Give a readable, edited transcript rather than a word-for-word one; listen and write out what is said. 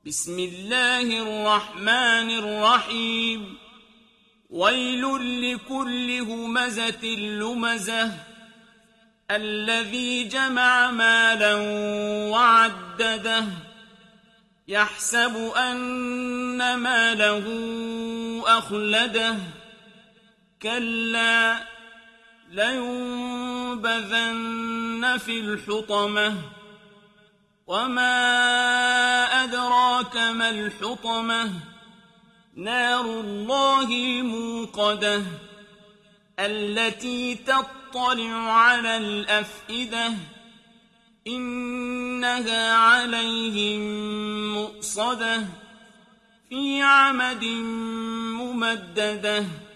بسم الله الرحمن الرحيم ويل لكل همزة لمزة الذي جمع مالا وعدده يحسب أن ماله أخلده كلا لينبذن في الحطمة وما أدراك ما الحطمة نار الله الموقدة التي تطلع على الأفئدة إنها عليهم مؤصدة في عمد ممددة